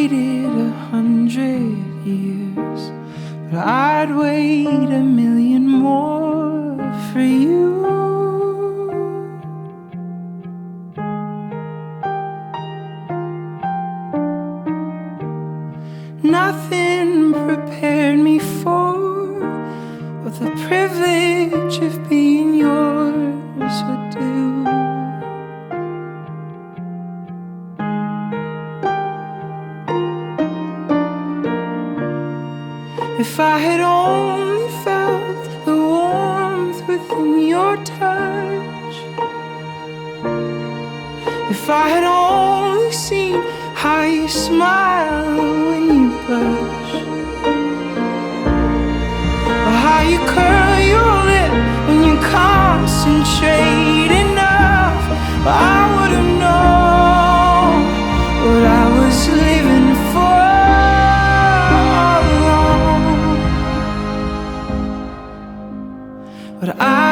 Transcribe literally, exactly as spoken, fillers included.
waited a hundred years, but I'd wait a million more for you. Nothing prepared me for what the privilege of being yours would do. If I had only felt the warmth within your touch, if I had only seen how you smile when you blush, or how you curl your lip when you concentrate enough, I would have known what I was living for all along. But I